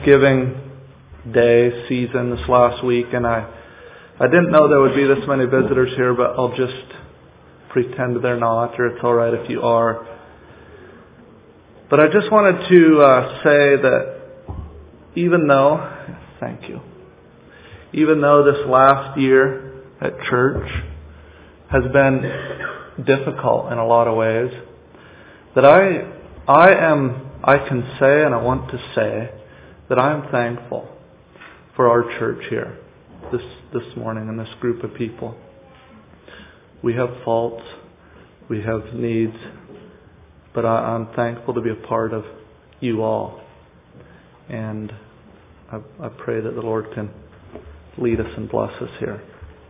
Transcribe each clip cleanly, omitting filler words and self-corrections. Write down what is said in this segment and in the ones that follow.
Thanksgiving Day season this last week, and I didn't know there would be this many visitors here, but I'll just pretend they're not, or it's all right if you are. But I just wanted to say that even though this last year at church has been difficult in a lot of ways, that I can say, and I want to say, that I am thankful for our church here this morning and this group of people. We have faults, we have needs, but I'm thankful to be a part of you all. And I pray that the Lord can lead us and bless us here.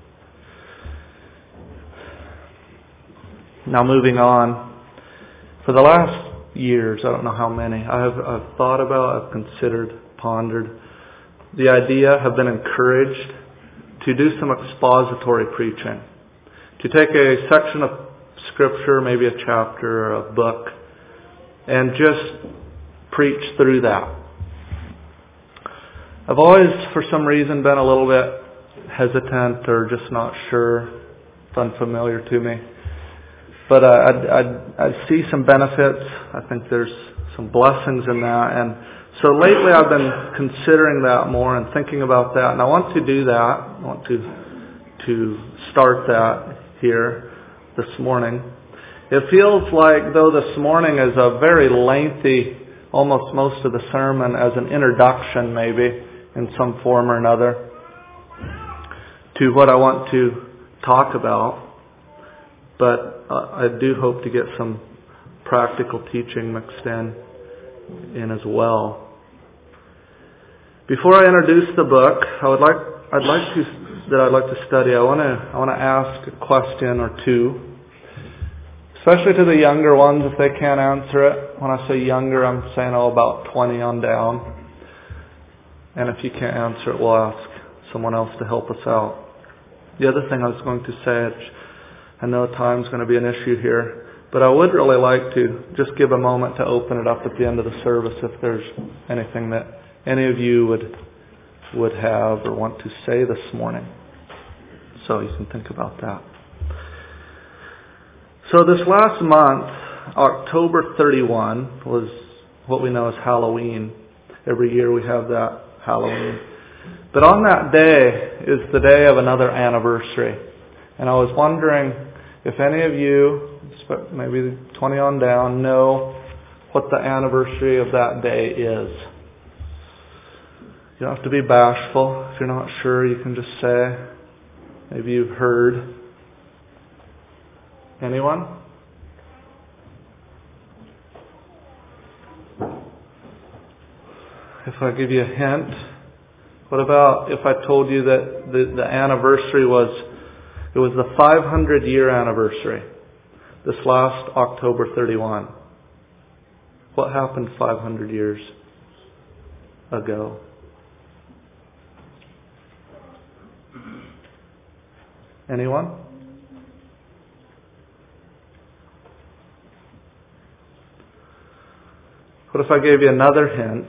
Now moving on, for the last years, I don't know how many, I've thought about, I've considered, pondered the idea, have been encouraged to do some expository preaching. To take a section of Scripture, maybe a chapter or a book, and just preach through that. I've always, for some reason, been a little bit hesitant or just not sure. It's unfamiliar to me. But I see some benefits. I think there's some blessings in that. And so lately I've been considering that more and thinking about that. And I want to do that. I want to start that here this morning. It feels like though this morning is a very lengthy, almost most of the sermon as an introduction maybe in some form or another to what I want to talk about. But I do hope to get some practical teaching mixed in as well. Before I introduce the book, I'd like to study. I want to ask a question or two, especially to the younger ones if they can't answer it. When I say younger, I'm saying about 20 on down. And if you can't answer it, we'll ask someone else to help us out. The other thing I was going to say, I know time's going to be an issue here, but I would really like to just give a moment to open it up at the end of the service if there's anything that any of you would have or want to say this morning. So you can think about that. So this last month, October 31, was what we know as Halloween. Every year we have that Halloween. But on that day is the day of another anniversary. And I was wondering if any of you, maybe 20 on down, know what the anniversary of that day is. You don't have to be bashful. If you're not sure, you can just say, maybe you've heard. Anyone? If I give you a hint, what about if I told you that the anniversary was the 500-year anniversary, this last October 31. What happened 500 years ago? Anyone? What if I gave you another hint?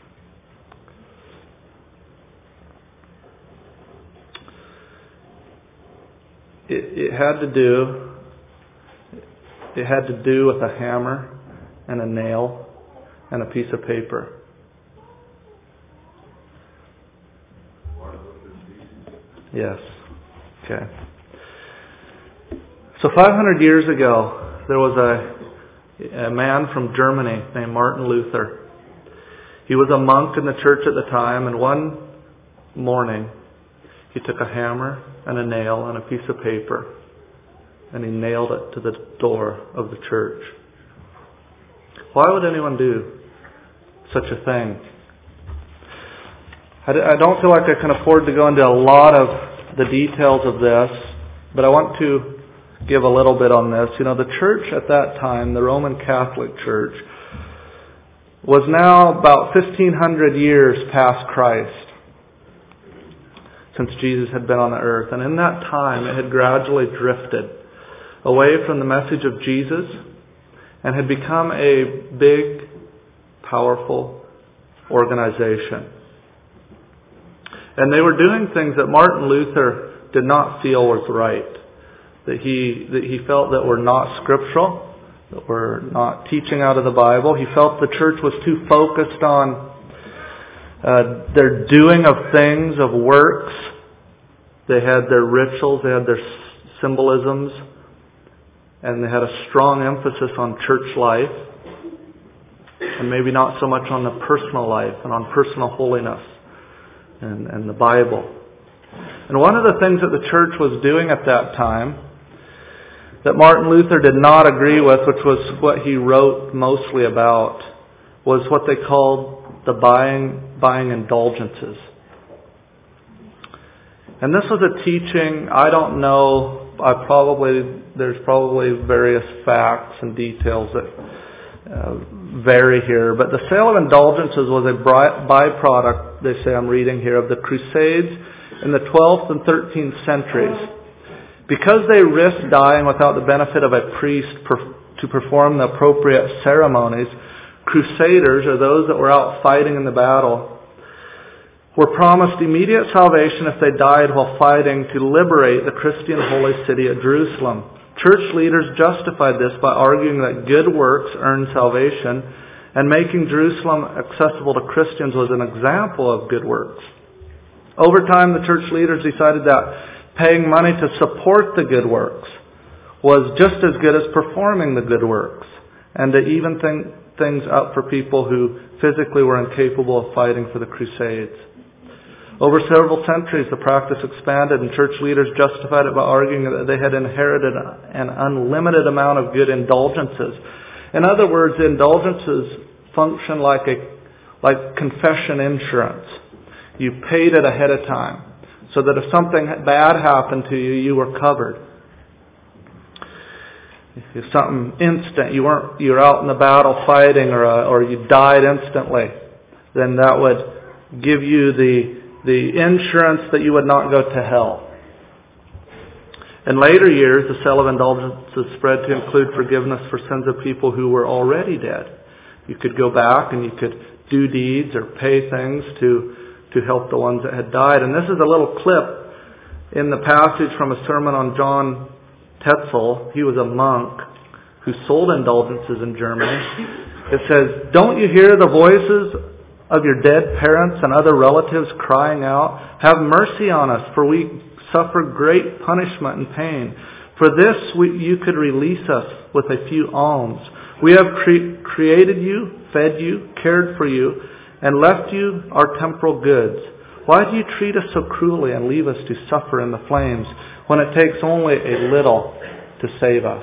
It had to do with a hammer and a nail and a piece of paper. Yes. Okay. So 500 years ago, there was a man from Germany named Martin Luther. He was a monk in the church at the time, and one morning he took a hammer and a nail and a piece of paper and he nailed it to the door of the church. Why would anyone do such a thing? I don't feel like I can afford to go into a lot of the details of this, but I want to give a little bit on this. You know, the church at that time, the Roman Catholic Church, was now about 1,500 years past Christ, since Jesus had been on the earth. And in that time, it had gradually drifted away from the message of Jesus and had become a big, powerful organization. And they were doing things that Martin Luther did not feel was right. That he felt that were not scriptural, that were not teaching out of the Bible. He felt the church was too focused on their doing of things, of works. They had their rituals, they had their symbolisms, and they had a strong emphasis on church life, and maybe not so much on the personal life and on personal holiness and the Bible. And one of the things that the church was doing at that time that Martin Luther did not agree with, which was what he wrote mostly about, was what they called the buying indulgences. And this was a teaching, I don't know, there's probably various facts and details that vary here, but the sale of indulgences was a byproduct, they say I'm reading here, of the Crusades in the 12th and 13th centuries. Because they risked dying without the benefit of a priest to perform the appropriate ceremonies, crusaders, or those that were out fighting in the battle, were promised immediate salvation if they died while fighting to liberate the Christian holy city at Jerusalem. Church leaders justified this by arguing that good works earned salvation, and making Jerusalem accessible to Christians was an example of good works. Over time, the church leaders decided that paying money to support the good works was just as good as performing the good works, and to even things up for people who physically were incapable of fighting for the Crusades. Over several centuries, the practice expanded, and church leaders justified it by arguing that they had inherited an unlimited amount of good indulgences. In other words, indulgences function like confession insurance. You paid it ahead of time, so that if something bad happened to you, you were covered. If something instant, you were out in the battle fighting, or you died instantly, then that would give you the insurance that you would not go to hell. In later years, the sale of indulgences spread to include forgiveness for sins of people who were already dead. You could go back and you could do deeds or pay things to help the ones that had died. And this is a little clip in the passage from a sermon on John Tetzel. He was a monk who sold indulgences in Germany. It says, "Don't you hear the voices of your dead parents and other relatives crying out, 'Have mercy on us, for we suffer great punishment and pain. For this you could release us with a few alms. We have created you, fed you, cared for you, and left you our temporal goods. Why do you treat us so cruelly and leave us to suffer in the flames when it takes only a little to save us?'"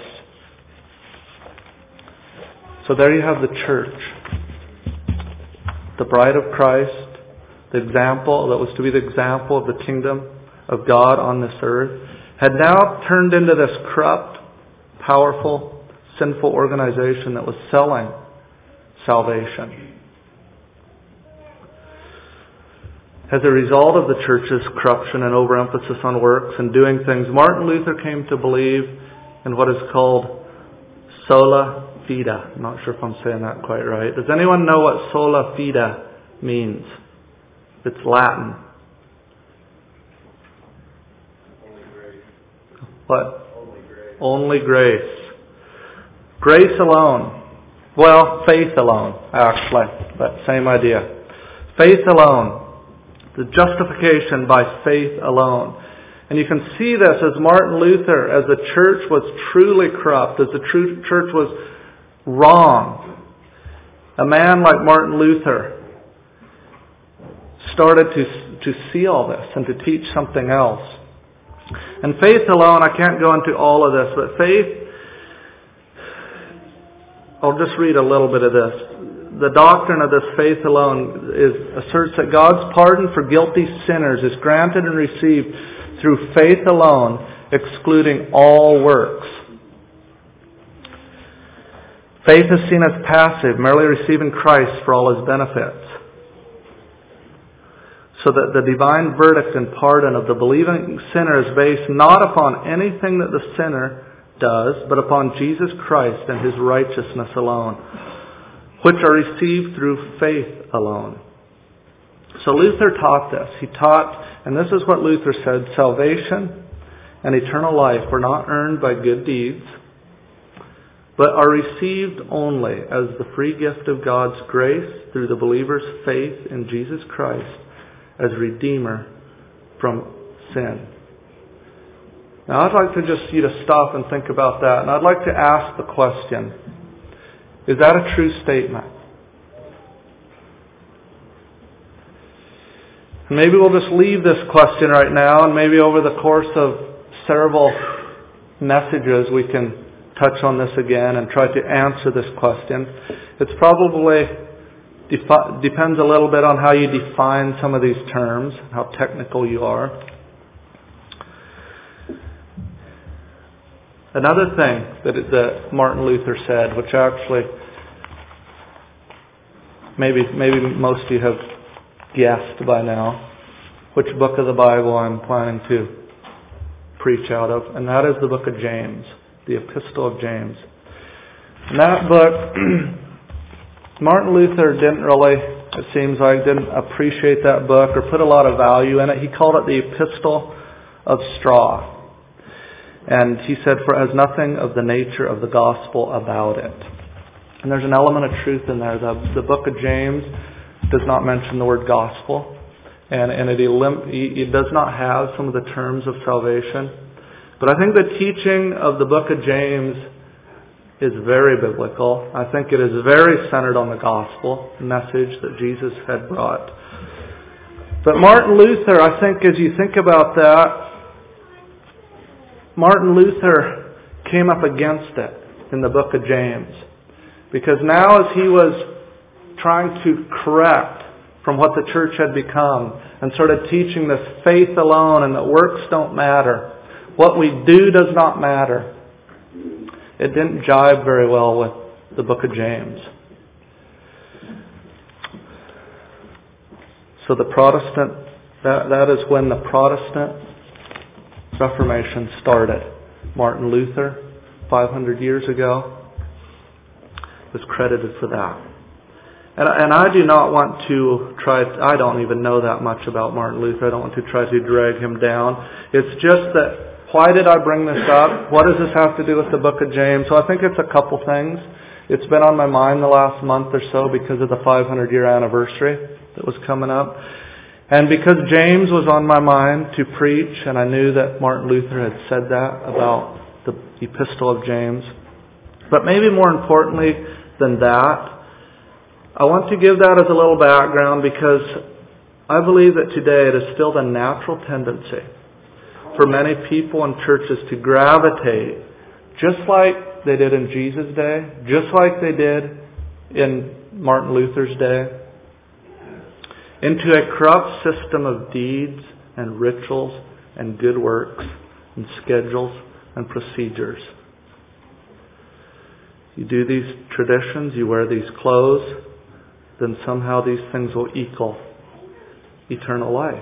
So there you have the church, the bride of Christ, the example that was to be the example of the kingdom of God on this earth, had now turned into this corrupt, powerful, sinful organization that was selling salvation. As a result of the church's corruption and overemphasis on works and doing things, Martin Luther came to believe in what is called sola fide. I'm not sure if I'm saying that quite right. Does anyone know what sola fide means? It's Latin. Only grace. What? Only grace. Only grace. Grace alone. Well, faith alone, actually. But same idea. Faith alone. The justification by faith alone. And you can see this as Martin Luther, as the church was truly corrupt, as the church was wrong. A man like Martin Luther started to see all this and to teach something else. And faith alone, I can't go into all of this, but faith, I'll just read a little bit of this. The doctrine of this faith alone asserts that God's pardon for guilty sinners is granted and received through faith alone, excluding all works. Faith is seen as passive, merely receiving Christ for all His benefits. So that the divine verdict and pardon of the believing sinner is based not upon anything that the sinner does, but upon Jesus Christ and His righteousness alone, which are received through faith alone. So Luther taught this. He taught, and this is what Luther said, salvation and eternal life were not earned by good deeds, but are received only as the free gift of God's grace through the believer's faith in Jesus Christ as Redeemer from sin. Now I'd like to just you to stop and think about that, and I'd like to ask the question, is that a true statement? And maybe we'll just leave this question right now, and maybe over the course of several messages we can touch on this again and try to answer this question. It's probably depends a little bit on how you define some of these terms, how technical you are. Another thing that Martin Luther said, which actually maybe most of you have guessed by now, which book of the Bible I'm planning to preach out of, and that is the book of James, the Epistle of James. In that book, Martin Luther it seems like, didn't appreciate that book or put a lot of value in it. He called it the Epistle of Straw. And he said, for it has nothing of the nature of the gospel about it. And there's an element of truth in there. The book of James does not mention the word gospel. And it does not have some of the terms of salvation. But I think the teaching of the book of James is very biblical. I think it is very centered on the gospel message that Jesus had brought. But Martin Luther, I think as you think about that, Martin Luther came up against it in the book of James. Because now as he was trying to correct from what the church had become and started teaching this faith alone and that works don't matter, what we do does not matter, it didn't jibe very well with the book of James. So the Protestant, that is when the Protestant Reformation started. Martin Luther, 500 years ago, was credited for that. And I do not want to I don't even know that much about Martin Luther. I don't want to try to drag him down. It's just that, why did I bring this up? What does this have to do with the book of James? So I think it's a couple things. It's been on my mind the last month or so because of the 500-year anniversary that was coming up. And because James was on my mind to preach, and I knew that Martin Luther had said that about the Epistle of James. But maybe more importantly than that, I want to give that as a little background because I believe that today it is still the natural tendency for many people and churches to gravitate, just like they did in Jesus' day, just like they did in Martin Luther's day, into a corrupt system of deeds and rituals and good works and schedules and procedures. You do these traditions, you wear these clothes, then somehow these things will equal eternal life.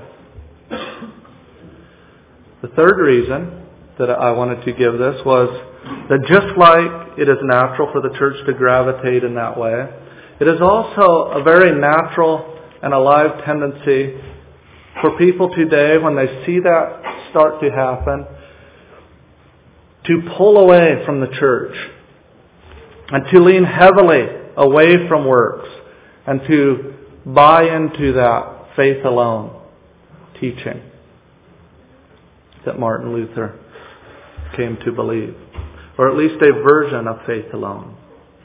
The third reason that I wanted to give this was that just like it is natural for the church to gravitate in that way, it is also a very natural and alive tendency for people today, when they see that start to happen, to pull away from the church and to lean heavily away from works and to buy into that faith alone teaching that Martin Luther came to believe, or at least a version of faith alone.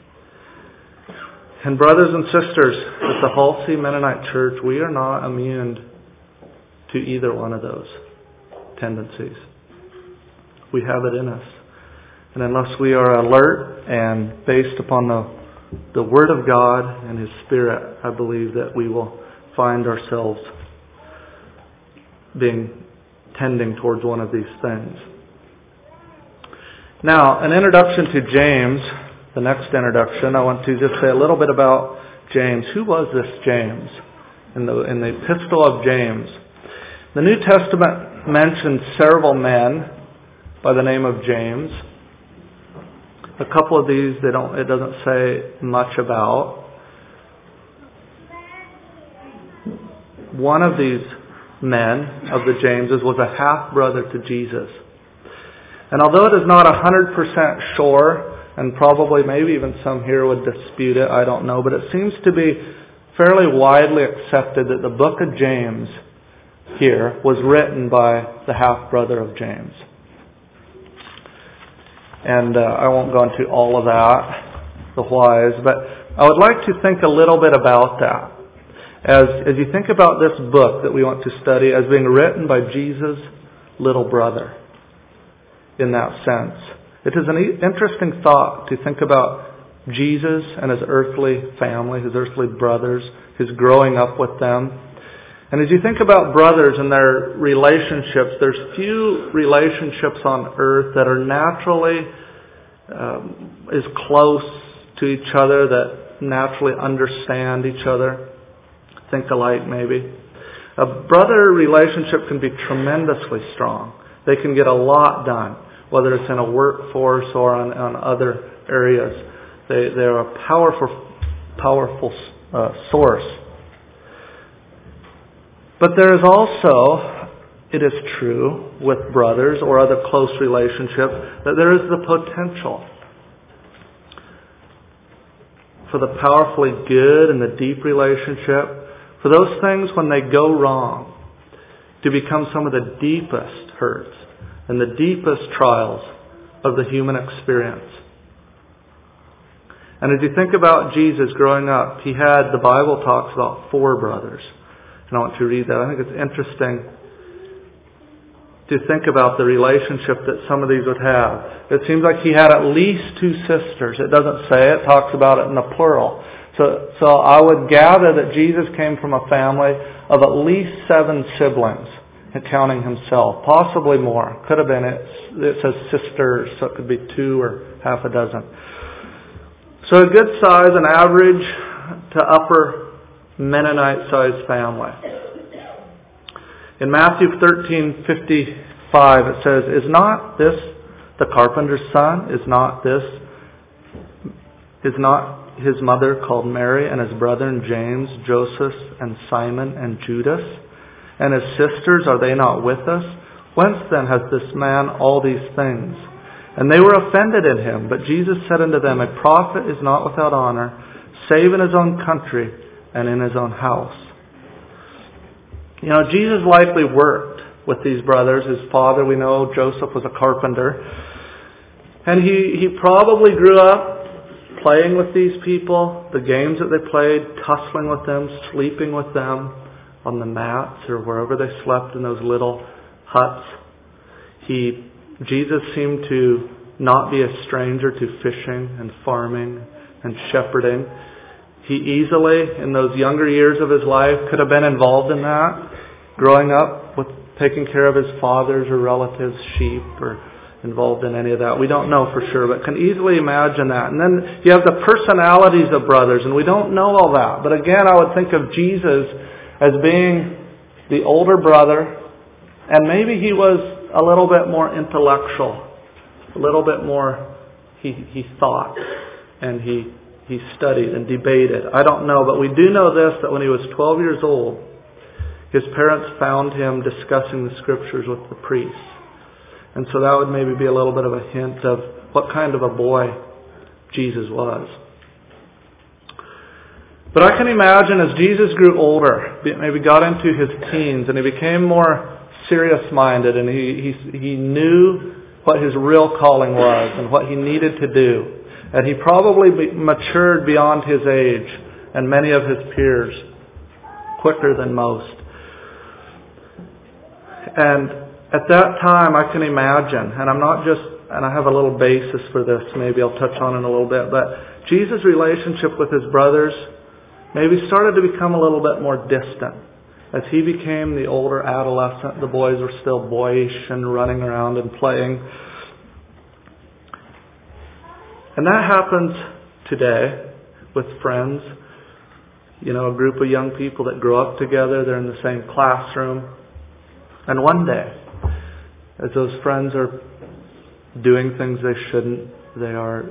And brothers and sisters, at the Halsey Mennonite Church, we are not immune to either one of those tendencies. We have it in us. And unless we are alert and based upon the Word of God and His Spirit, I believe that we will find ourselves tending towards one of these things. Now, an introduction to James, the next introduction, I want to just say a little bit about James. Who was this James? In the Epistle of James, the New Testament mentions several men by the name of James. A couple of these it doesn't say much about. one of these men of the Jameses was a half-brother to Jesus. And although it is not 100% sure, and probably maybe even some here would dispute it, I don't know, but it seems to be fairly widely accepted that the book of James here was written by the half-brother of James. And I won't go into all of that, the whys, but I would like to think a little bit about that. As you think about this book that we want to study as being written by Jesus' little brother, in that sense. It is an interesting thought to think about Jesus and his earthly family, his earthly brothers, his growing up with them. And as you think about brothers and their relationships, there's few relationships on earth that are naturally as close to each other, that naturally understand each other, think alike maybe. A brother relationship can be tremendously strong. They can get a lot done, whether it's in a workforce or on other areas. They're a powerful source. But there is also, it is true, with brothers or other close relationships, that there is the potential for the powerfully good and the deep relationship, for those things when they go wrong, to become some of the deepest hurts and the deepest trials of the human experience. And as you think about Jesus growing up, the Bible talks about 4 brothers. And I want to read that. I think it's interesting to think about the relationship that some of these would have. It seems like he had at least 2 sisters. It doesn't say it. It talks about it in the plural. So I would gather that Jesus came from a family of at least 7 siblings, counting himself. Possibly more. Could have been, it says sisters, so it could be 2 or half a dozen. So a good size, an average to upper Mennonite-sized family. In Matthew 13:55 it says, "Is not this the carpenter's son? Is not his mother called Mary, and his brethren James, Joseph, and Simon, and Judas? And his sisters, are they not with us? Whence then has this man all these things?" And they were offended in him. But Jesus said unto them, "A prophet is not without honor, save in his own country and in his own house." Jesus likely worked with these brothers. His father, we know, Joseph, was a carpenter. And he probably grew up playing with these people, the games that they played, tussling with them, sleeping with them on the mats or wherever they slept in those little huts. Jesus seemed to not be a stranger to fishing and farming and shepherding. He easily, in those younger years of his life, could have been involved in that, growing up with taking care of his father's or relatives' sheep, or involved in any of that. We don't know for sure, but can easily imagine that. And then you have the personalities of brothers, and we don't know all that. But again, I would think of Jesus as being the older brother, and maybe he was a little bit more intellectual, a little bit more, he thought, and he studied and debated. I don't know, but we do know this, that when he was 12 years old, his parents found him discussing the Scriptures with the priests. And so that would maybe be a little bit of a hint of what kind of a boy Jesus was. But I can imagine as Jesus grew older, maybe got into his teens, and he became more serious-minded, and he knew what his real calling was and what he needed to do. And he probably matured beyond his age and many of his peers quicker than most. And at that time, I can imagine, and I have a little basis for this, maybe I'll touch on it in a little bit, but Jesus' relationship with his brothers maybe started to become a little bit more distant. As he became the older adolescent, the boys were still boyish and running around and playing. And that happens today with friends. A group of young people that grow up together, they're in the same classroom. And one day, as those friends are doing things they shouldn't, they are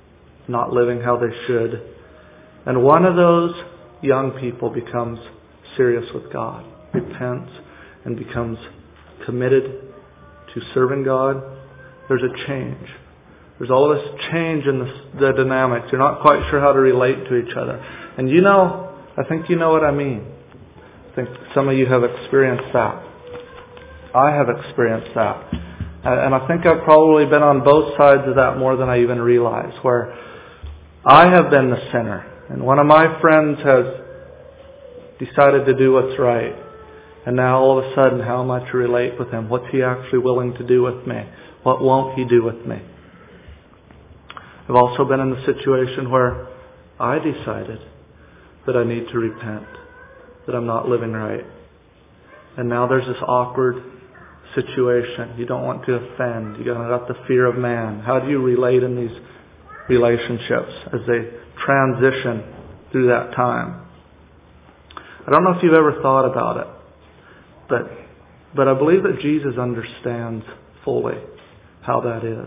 not living how they should, and one of those young people becomes serious with God, repents, and becomes committed to serving God, there's a change. There's all this change in the dynamics. You're not quite sure how to relate to each other. And I think you know what I mean. I think some of you have experienced that. I have experienced that. And I think I've probably been on both sides of that more than I even realize, where I have been the sinner. And one of my friends has decided to do what's right. And now all of a sudden, how am I to relate with him? What's he actually willing to do with me? What won't he do with me? I've also been in the situation where I decided that I need to repent, that I'm not living right. And now there's this awkward situation. You don't want to offend. You got the fear of man. How do you relate in these relationships as they transition through that time? I don't know if you've ever thought about it, but I believe that Jesus understands fully how that is.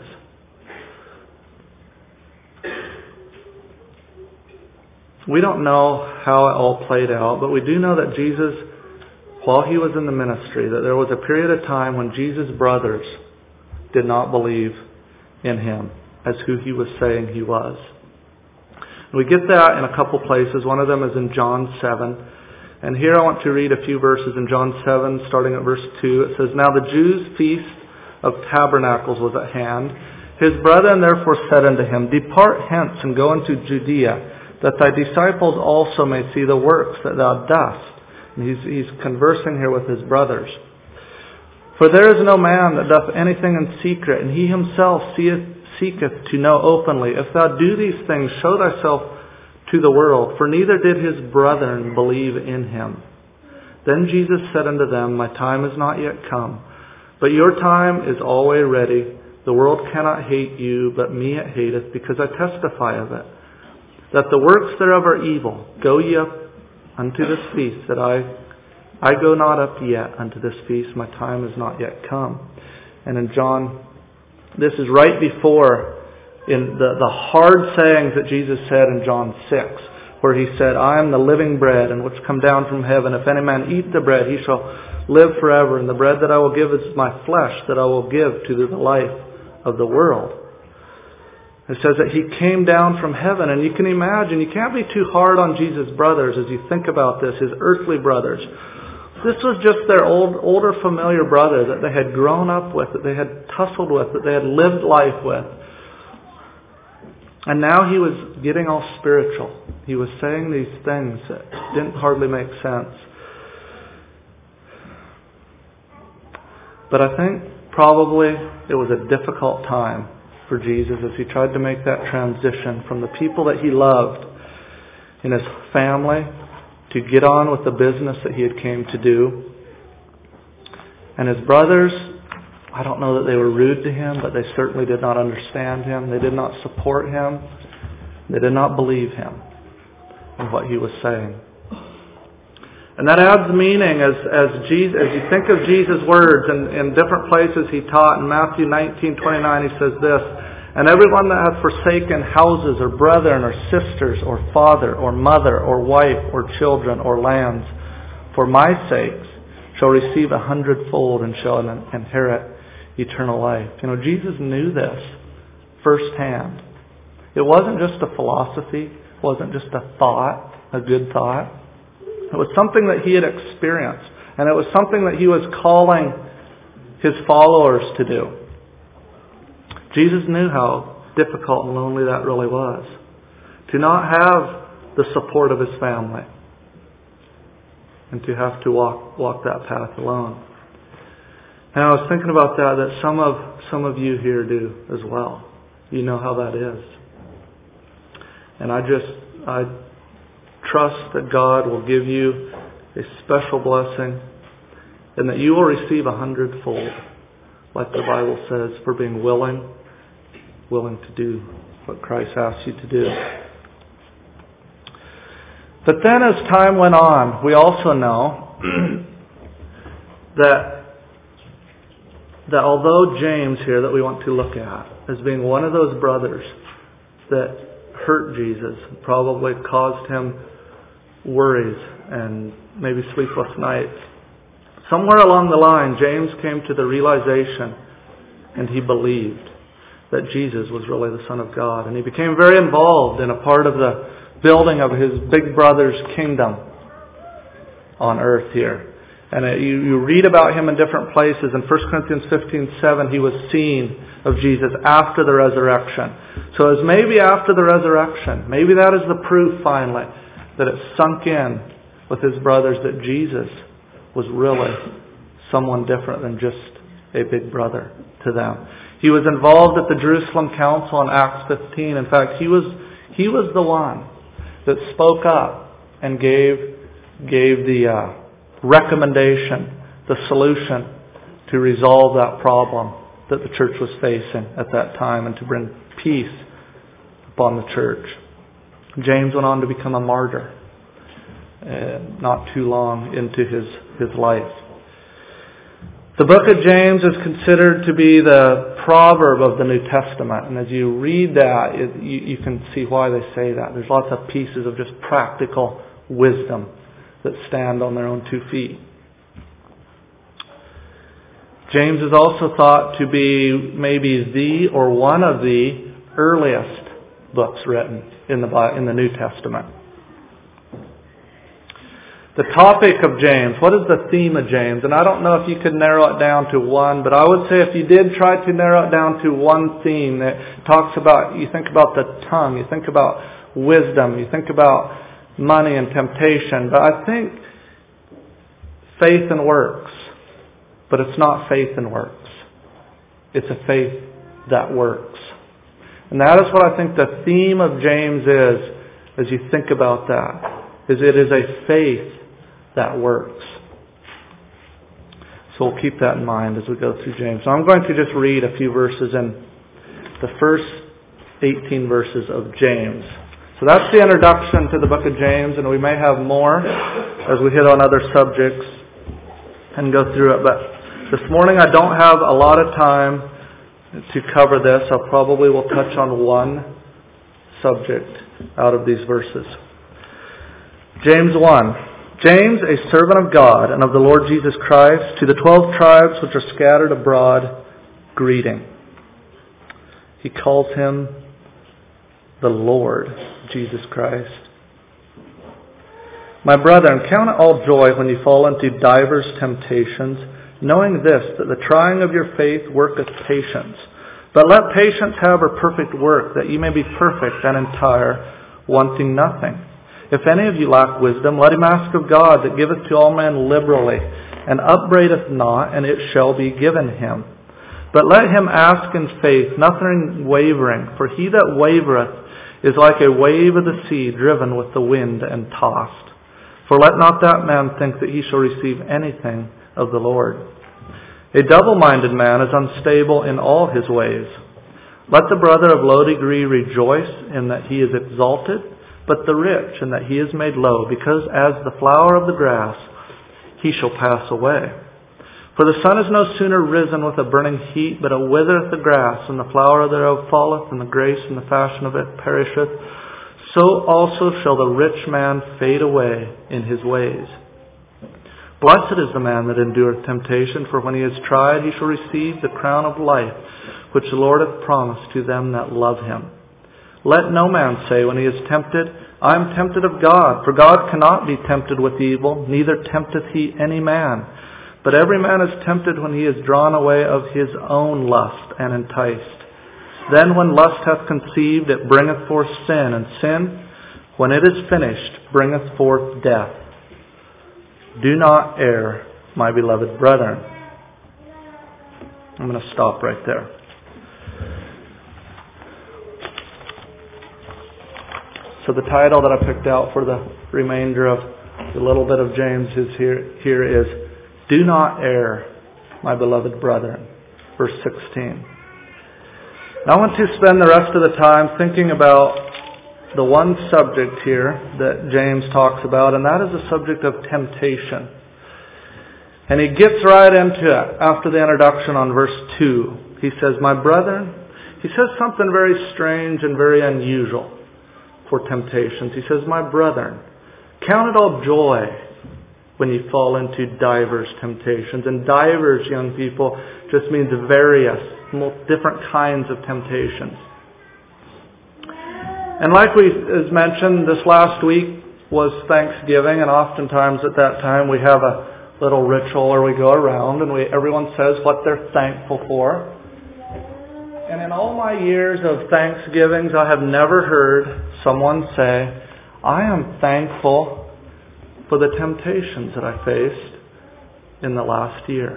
We don't know how it all played out, but we do know that Jesus, while he was in the ministry, that there was a period of time when Jesus' brothers did not believe in him as who he was saying he was. And we get that in a couple places. One of them is in John 7. And here I want to read a few verses in John 7, starting at verse 2. It says, "Now the Jews' feast of tabernacles was at hand. His brethren therefore said unto him, Depart hence and go into Judea, that thy disciples also may see the works that thou dost." And he's conversing here with his brothers. "For there is no man that doth anything in secret, and he himself seeketh to know openly. If thou do these things, show thyself to the world. For neither did his brethren believe in him. Then Jesus said unto them, My time is not yet come, but your time is always ready. The world cannot hate you, but me it hateth, because I testify of it, that the works thereof are evil. Go ye up unto this feast, that I go not up yet unto this feast. My time is not yet come." And in John, this is right before in the hard sayings that Jesus said in John 6, where he said, "I am the living bread, and which come down from heaven. If any man eat the bread, he shall live forever. And the bread that I will give is my flesh, that I will give to the life of the world." It says that he came down from heaven. And you can imagine, you can't be too hard on Jesus' brothers as you think about this, his earthly brothers. This was just their older familiar brother that they had grown up with, that they had tussled with, that they had lived life with. And now he was getting all spiritual. He was saying these things that didn't hardly make sense. But I think probably it was a difficult time for Jesus as he tried to make that transition from the people that he loved in his family to get on with the business that he had came to do. And his brothers, I don't know that they were rude to him, but they certainly did not understand him. They did not support him. They did not believe him in what he was saying. And that adds meaning as you think of Jesus' words in different places he taught. In Matthew 19:29 he says this, "And everyone that hath forsaken houses or brethren or sisters or father or mother or wife or children or lands for my sakes shall receive 100-fold and shall inherit eternal life." You know, Jesus knew this firsthand. It wasn't just a philosophy. It wasn't just a thought, a good thought. It was something that he had experienced. And it was something that he was calling his followers to do. Jesus knew how difficult and lonely that really was. To not have the support of his family. And to have to walk that path alone. And I was thinking about that some of you here do as well. You know how that is. And I trust that God will give you a special blessing and that you will receive 100-fold, like the Bible says, for being willing to do what Christ asks you to do. But then as time went on, we also know that although James here that we want to look at as being one of those brothers that hurt Jesus, probably caused him worries and maybe sleepless nights. Somewhere along the line, James came to the realization, and he believed that Jesus was really the Son of God. And he became very involved in a part of the building of his big brother's kingdom on earth here. And you read about him in different places. In 1 Corinthians 15:7, he was seen of Jesus after the resurrection. So it was maybe after the resurrection, maybe that is the proof finally, that it sunk in with his brothers that Jesus was really someone different than just a big brother to them. He was involved at the Jerusalem Council in Acts 15. In fact, he was the one that spoke up and gave the recommendation, the solution to resolve that problem that the church was facing at that time and to bring peace upon the church. James went on to become a martyr not too long into his life. The book of James is considered to be the proverb of the New Testament. And as you read that, you can see why they say that. There's lots of pieces of just practical wisdom that stand on their own 2 feet. James is also thought to be maybe the or one of the earliest books written in the New Testament. The topic of James, what is the theme of James? And I don't know if you could narrow it down to one, but I would say if you did try to narrow it down to one theme that talks about, you think about the tongue, you think about wisdom, you think about money and temptation, but I think faith and works. But it's not faith and works. It's a faith that works. And that is what I think the theme of James is, as you think about that, is it is a faith that works. So we'll keep that in mind as we go through James. So I'm going to just read a few verses in the first 18 verses of James. So that's the introduction to the book of James, and we may have more as we hit on other subjects and go through it. But this morning I don't have a lot of time to cover this. I probably will touch on one subject out of these verses. James 1. James, a servant of God and of the Lord Jesus Christ, to the 12 tribes which are scattered abroad, greeting. He calls him the Lord Jesus Christ. My brethren, count it all joy when you fall into divers temptations, knowing this, that the trying of your faith worketh patience. But let patience have her perfect work, that ye may be perfect and entire, wanting nothing. If any of you lack wisdom, let him ask of God, that giveth to all men liberally, and upbraideth not, and it shall be given him. But let him ask in faith, nothing wavering, for he that wavereth is like a wave of the sea, driven with the wind and tossed. For let not that man think that he shall receive anything of the Lord. A double-minded man is unstable in all his ways. Let the brother of low degree rejoice in that he is exalted, but the rich in that he is made low, because as the flower of the grass, he shall pass away. For the sun is no sooner risen with a burning heat, but it withereth the grass, and the flower thereof falleth, and the grace and the fashion of it perisheth. So also shall the rich man fade away in his ways. Blessed is the man that endureth temptation, for when he is tried, he shall receive the crown of life, which the Lord hath promised to them that love him. Let no man say when he is tempted, I am tempted of God. For God cannot be tempted with evil, neither tempteth he any man. But every man is tempted when he is drawn away of his own lust and enticed. Then when lust hath conceived, it bringeth forth sin, and sin, when it is finished, bringeth forth death. Do not err, my beloved brethren. I'm going to stop right there. So the title that I picked out for the remainder of the little bit of James is here is, Do Not Err, my beloved brethren. Verse 16. Now I want to spend the rest of the time thinking about the one subject here that James talks about, and that is the subject of temptation. And he gets right into it after the introduction on verse 2. He says, My brethren, he says something very strange and very unusual for temptations. He says, My brethren, Count it all joy when you fall into divers temptations. And divers, young people, just means various, different kinds of temptations. And like as mentioned, this last week was Thanksgiving, and oftentimes at that time we have a little ritual where we go around and everyone says what they're thankful for. And in all my years of Thanksgivings, I have never heard someone say, I am thankful for the temptations that I faced in the last year.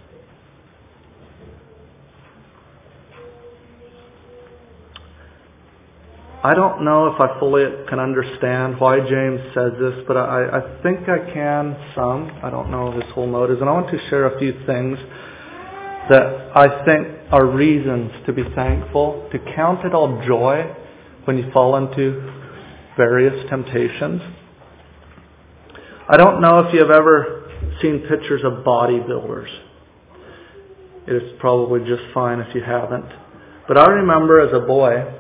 I don't know if I fully can understand why James says this, but I think I can some. I don't know his whole motives. And I want to share a few things that I think are reasons to be thankful, to count it all joy when you fall into various temptations. I don't know if you've ever seen pictures of bodybuilders. It's probably just fine if you haven't. But I remember as a boy,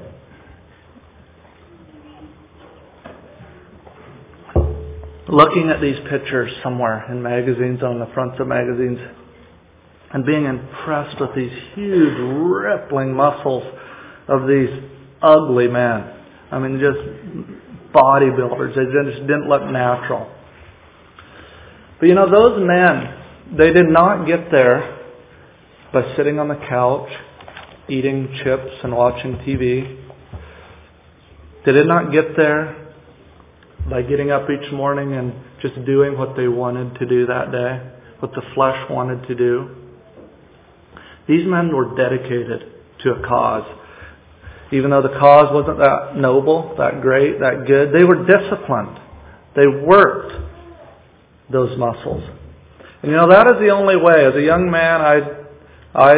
looking at these pictures somewhere in magazines, on the fronts of magazines, and being impressed with these huge, rippling muscles of these ugly men. I mean, just bodybuilders. They just didn't look natural. But you know, those men, they did not get there by sitting on the couch, eating chips and watching TV. They did not get there by getting up each morning and just doing what they wanted to do that day, what the flesh wanted to do. These men were dedicated to a cause. Even though the cause wasn't that noble, that great, that good, they were disciplined. They worked those muscles. And you know, that is the only way. As a young man, I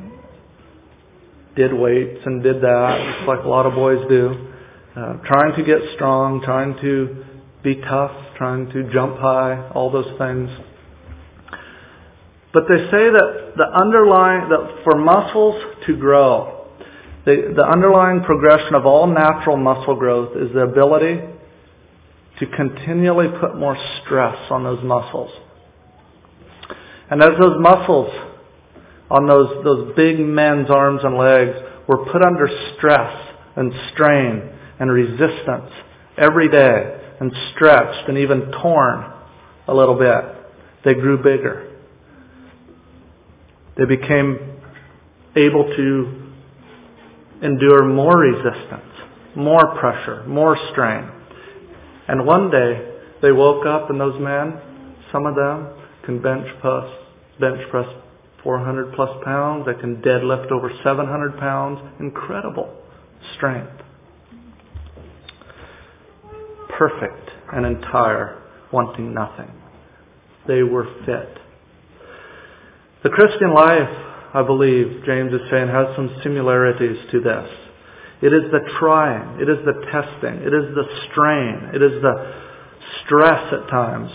did weights and did that, just like a lot of boys do. Trying to get strong, trying to be tough, trying to jump high, all those things. But they say that that for muscles to grow, the underlying progression of all natural muscle growth is the ability to continually put more stress on those muscles. And as those muscles on those big men's arms and legs were put under stress and strain and resistance every day, and stretched and even torn a little bit, they grew bigger. They became able to endure more resistance, more pressure, more strain. And one day they woke up, and those men, some of them can bench press 400 plus pounds. They can deadlift over 700 pounds. Incredible strength. Perfect and entire, wanting nothing. They were fit. The Christian life, I believe, James is saying, has some similarities to this. It is the trying, it is the testing, it is the strain, it is the stress at times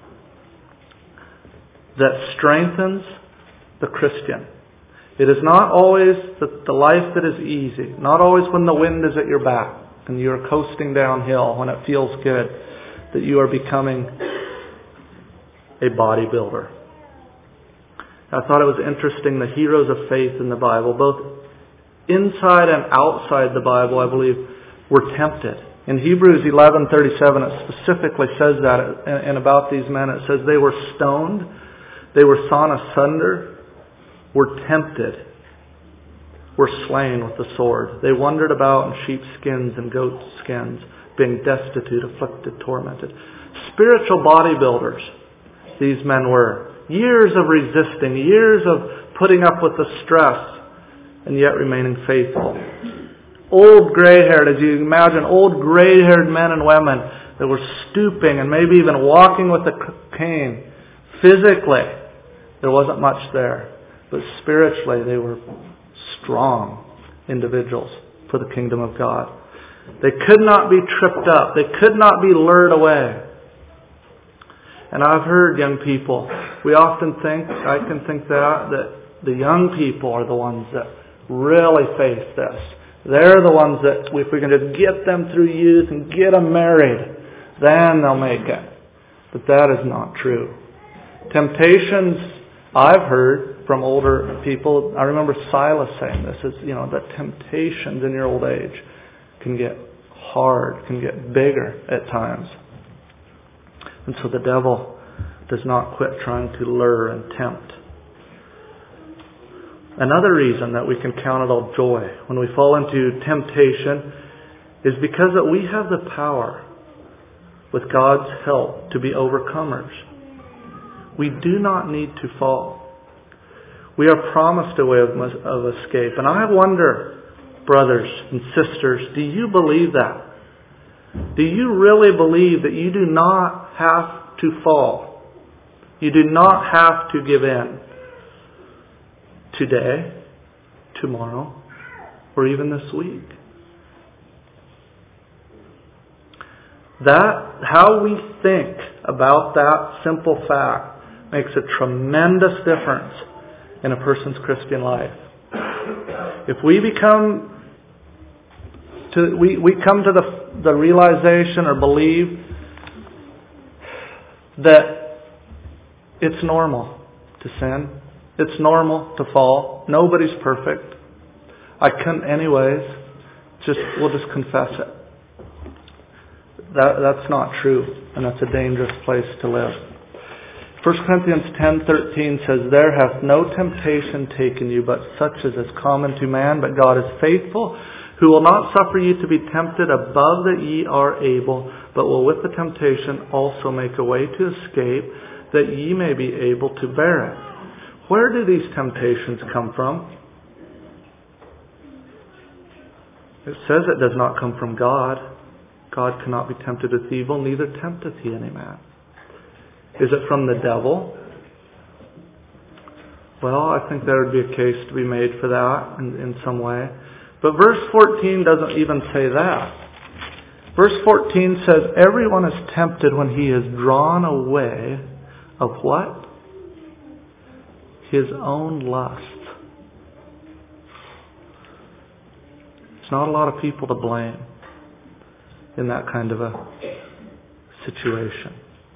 that strengthens the Christian. It is not always the life that is easy, not always when the wind is at your back and you are coasting downhill when it feels good, that you are becoming a bodybuilder. I thought it was interesting, the heroes of faith in the Bible, both inside and outside the Bible, I believe, were tempted. In Hebrews 11:37, it specifically says that, and about these men, it says they were stoned, they were sawn asunder, were tempted, were slain with the sword. They wandered about in sheepskins and goat skins, being destitute, afflicted, tormented. Spiritual bodybuilders, these men were. Years of resisting, years of putting up with the stress, and yet remaining faithful. Old gray-haired, as you imagine, old gray-haired men and women that were stooping and maybe even walking with a cane. Physically, there wasn't much there. But spiritually, they were strong individuals for the kingdom of God. They could not be tripped up. They could not be lured away. And I've heard young people, we often think, I can think that the young people are the ones that really face this. They're the ones that, if we can just get them through youth and get them married, then they'll make it. But that is not true. Temptations, I've heard from older people, I remember Silas saying this, is, that temptations in your old age can get hard, can get bigger at times. And so the devil does not quit trying to lure and tempt. Another reason that we can count it all joy when we fall into temptation is because that we have the power, with God's help, to be overcomers. We do not need to fall. We are promised a way of escape. And I wonder, brothers and sisters, do you believe that? Do you really believe that you do not have to fall? You do not have to give in today, tomorrow, or even this week. How we think about that simple fact makes a tremendous difference in a person's Christian life. If we come to the realization or believe that it's normal to sin, it's normal to fall, nobody's perfect, I couldn't anyways, we'll just confess it. That's not true, and that's a dangerous place to live. 1 Corinthians 10:13 says, "There hath no temptation taken you, but such as is common to man. But God is faithful, who will not suffer you to be tempted above that ye are able, but will with the temptation also make a way to escape, that ye may be able to bear it." Where do these temptations come from? It says it does not come from God. God cannot be tempted with evil, neither tempteth he any man. Is it from the devil? Well, I think there would be a case to be made for that in some way. But verse 14 doesn't even say that. Verse 14 says, "Everyone is tempted when he is drawn away of" what? His own lust. There's not a lot of people to blame in that kind of a situation.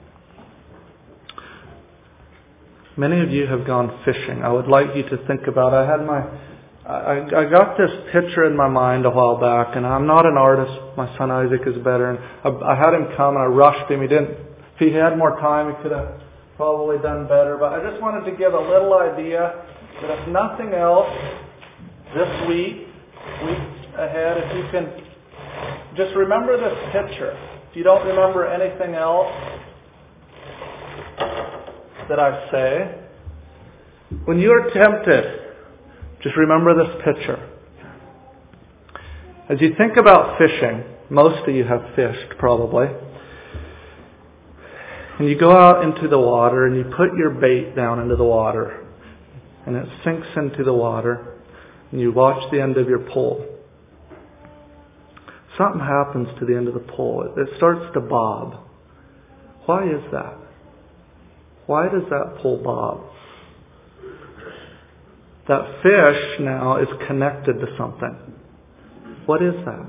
Many of you have gone fishing. I would like you to think about, I got this picture in my mind a while back, and I'm not an artist. My son Isaac is better. And I had him come and I rushed him. If he had more time, he could have probably done better. But I just wanted to give a little idea that if nothing else, this week ahead, if you can just remember this picture. If you don't remember anything else that I say, when you are tempted, just remember this picture. As you think about fishing, most of you have fished probably, and you go out into the water and you put your bait down into the water, and it sinks into the water, and you watch the end of your pole. Something happens to the end of the pole. It starts to bob. Why is that? Why does that pole bob? That fish now is connected to something. What is that?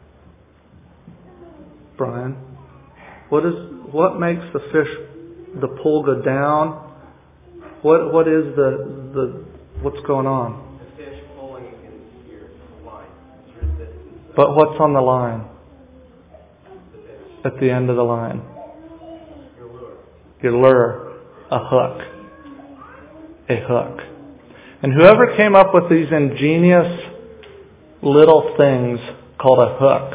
Brian? What makes the pole go down? What is what's going on? The fish pulling in your line. But what's on the line? At the end of the line? Your lure. Your lure. A hook. A hook. And whoever came up with these ingenious little things called a hook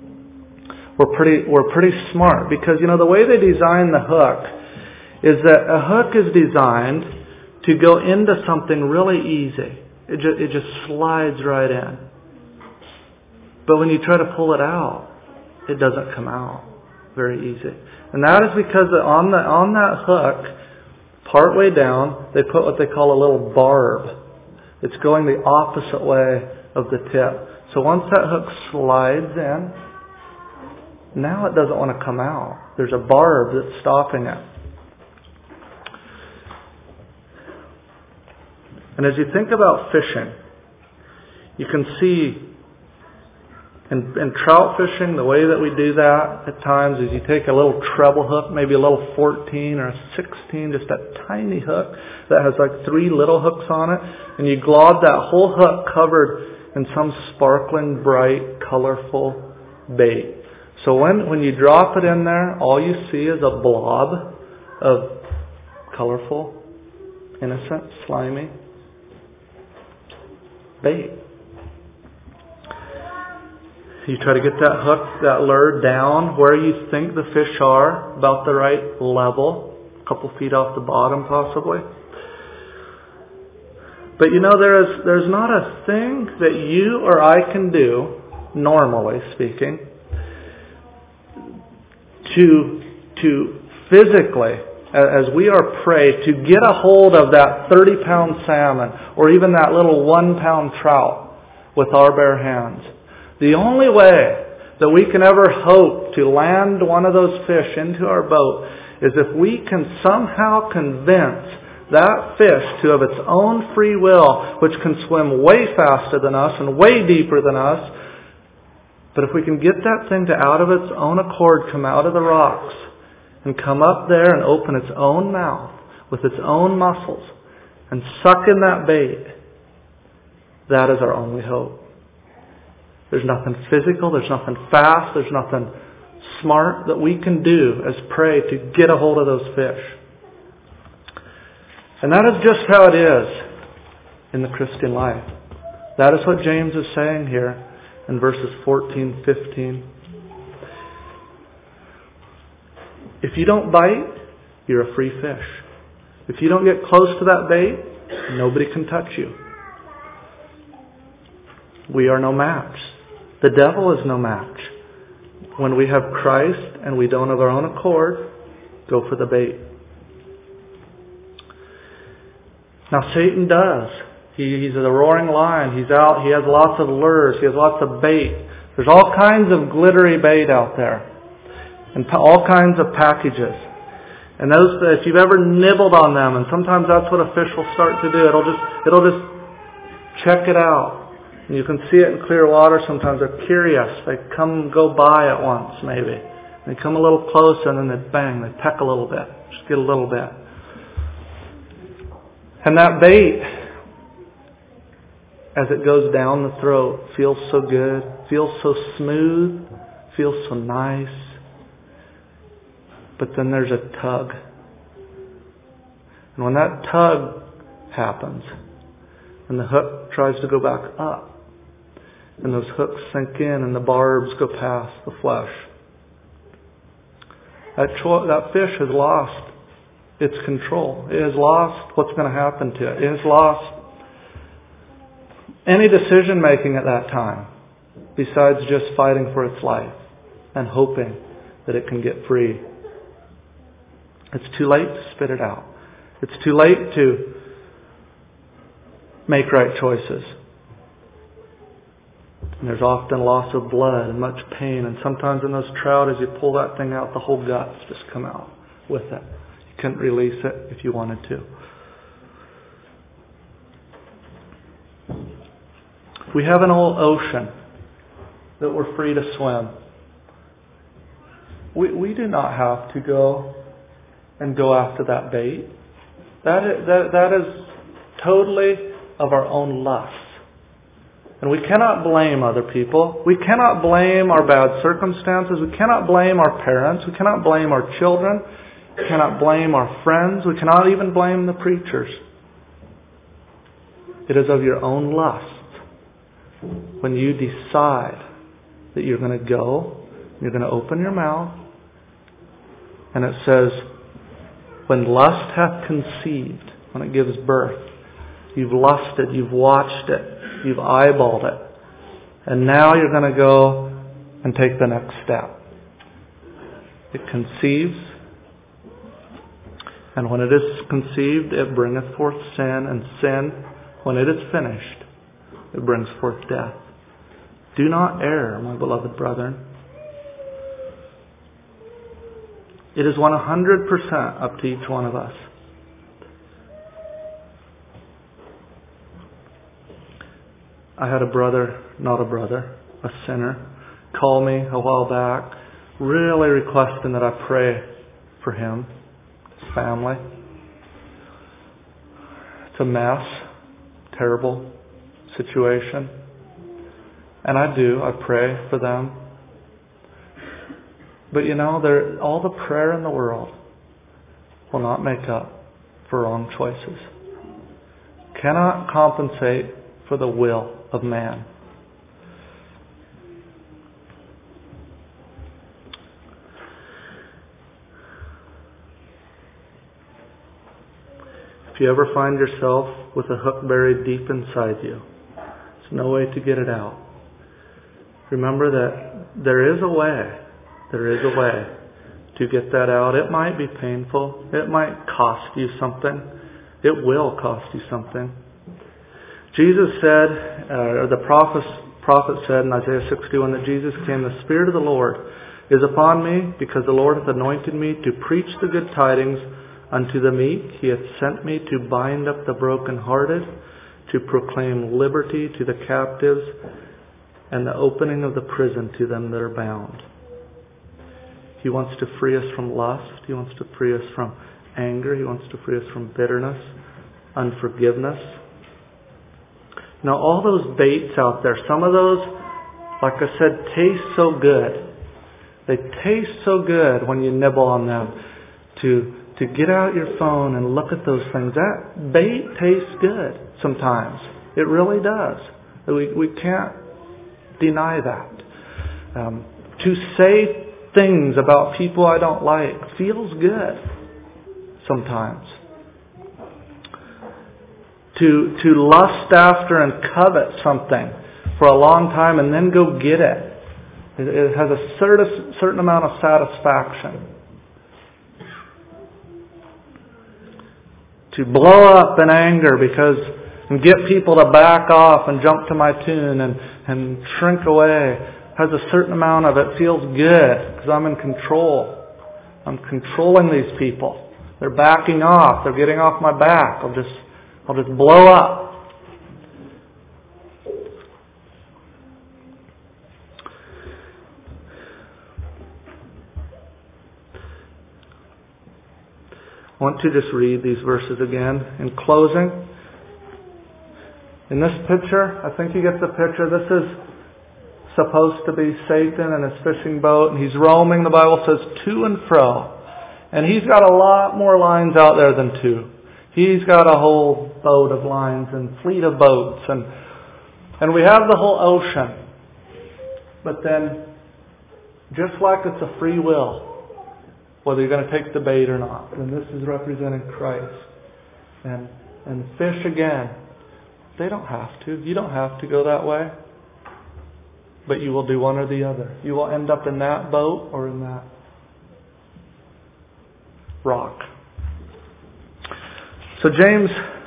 were pretty smart, because the way they design the hook is that a hook is designed to go into something really easy. It just slides right in. But when you try to pull it out, it doesn't come out very easy. And that is because on that hook, partway down, they put what they call a little barb. It's going the opposite way of the tip. So once that hook slides in, now it doesn't want to come out. There's a barb that's stopping it. And as you think about fishing, you can see In trout fishing, the way that we do that at times is you take a little treble hook, maybe a little 14 or a 16, just a tiny hook that has like 3 little hooks on it, and you glob that whole hook covered in some sparkling, bright, colorful bait. So when you drop it in there, all you see is a blob of colorful, innocent, slimy bait. You try to get that hook, that lure down where you think the fish are, about the right level, a couple feet off the bottom possibly. But there's not a thing that you or I can do, normally speaking, to physically, as we are prey, to get a hold of that 30-pound salmon or even that little 1-pound trout with our bare hands. The only way that we can ever hope to land one of those fish into our boat is if we can somehow convince that fish to, of its own free will, which can swim way faster than us and way deeper than us, but if we can get that thing to out of its own accord come out of the rocks and come up there and open its own mouth with its own muscles and suck in that bait, that is our only hope. There's nothing physical, there's nothing fast, there's nothing smart that we can do as prey to get a hold of those fish. And that is just how it is in the Christian life. That is what James is saying here in verses 14, 15. If you don't bite, you're a free fish. If you don't get close to that bait, nobody can touch you. We are no match. The devil is no match. When we have Christ and we don't of our own accord, go for the bait. Now Satan does. He's a roaring lion. He's out. He has lots of lures. He has lots of bait. There's all kinds of glittery bait out there. And all kinds of packages. And those, if you've ever nibbled on them, and sometimes that's what a fish will start to do. It'll just check it out. And you can see it in clear water sometimes. They're curious. They go by at once, maybe. They come a little closer and then they bang, they peck a little bit. Just get a little bit. And that bait, as it goes down the throat, feels so good, feels so smooth, feels so nice. But then there's a tug. And when that tug happens, and the hook tries to go back up, and those hooks sink in and the barbs go past the flesh, that fish has lost its control. It has lost what's going to happen to it. It has lost any decision making at that time, besides just fighting for its life and hoping that it can get free. It's too late to spit it out. It's too late to make right choices. And there's often loss of blood and much pain. And sometimes in those trout, as you pull that thing out, the whole guts just come out with it. You couldn't release it if you wanted to. We have an old ocean that we're free to swim. We do not have to go after that bait. That is totally of our own lust. And we cannot blame other people. We cannot blame our bad circumstances. We cannot blame our parents. We cannot blame our children. We cannot blame our friends. We cannot even blame the preachers. It is of your own lust. When you decide that you're going to go, you're going to open your mouth, and it says, when lust hath conceived, when it gives birth, you've lusted, you've watched it, you've eyeballed it, and now you're going to go and take the next step. It conceives, and when it is conceived, it bringeth forth sin, and sin, when it is finished, it brings forth death. Do not err, my beloved brethren. It is 100% up to each one of us. I had a brother, not a brother, a sinner, called me a while back, really requesting that I pray for him, his family. It's a mess, terrible situation. And I do, I pray for them. But you know, all the prayer in the world will not make up for wrong choices. Cannot compensate for the will of man. If you ever find yourself with a hook buried deep inside you, there's no way to get it out. Remember that there is a way. There is a way to get that out. It might be painful. It might cost you something. It will cost you something. Jesus said, or the prophet said in Isaiah 61 that Jesus came, the Spirit of the Lord is upon me, because the Lord hath anointed me to preach the good tidings unto the meek. He hath sent me to bind up the brokenhearted, to proclaim liberty to the captives, and the opening of the prison to them that are bound. He wants to free us from lust. He wants to free us from anger. He wants to free us from bitterness, unforgiveness. Now, all those baits out there, some of those, like I said, taste so good. They taste so good when you nibble on them. To get out your phone and look at those things, that bait tastes good sometimes. It really does. We can't deny that. To say things about people I don't like feels good sometimes. To lust after and covet something for a long time and then go get it. It has a certain amount of satisfaction. To blow up in anger and get people to back off and jump to my tune and shrink away has a certain amount of it. Feels good because I'm in control. I'm controlling these people. They're backing off. They're getting off my back. I'll just blow up. I want to just read these verses again in closing. In this picture, I think you get the picture. This is supposed to be Satan and his fishing boat, and he's roaming, the Bible says, to and fro. And he's got a lot more lines out there than two. He's got a whole boat of lines and fleet of boats. And we have the whole ocean. But then, just like it's a free will, whether you're going to take the bait or not. And this is representing Christ. And fish again, they don't have to. You don't have to go that way. But you will do one or the other. You will end up in that boat or in that rock. So James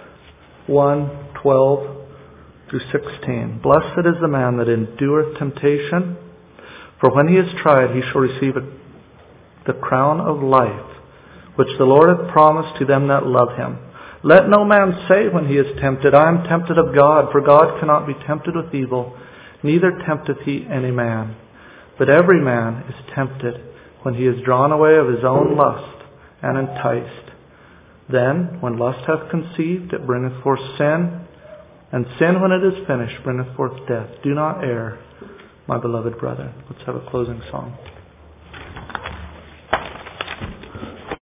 1:12 through 16. Blessed is the man that endureth temptation, for when he is tried, he shall receive the crown of life, which the Lord hath promised to them that love him. Let no man say when he is tempted, I am tempted of God, for God cannot be tempted with evil, neither tempteth he any man. But every man is tempted when he is drawn away of his own lust and enticed. Then, when lust hath conceived, it bringeth forth sin, and sin, when it is finished, bringeth forth death. Do not err, my beloved brethren. Let's have a closing song.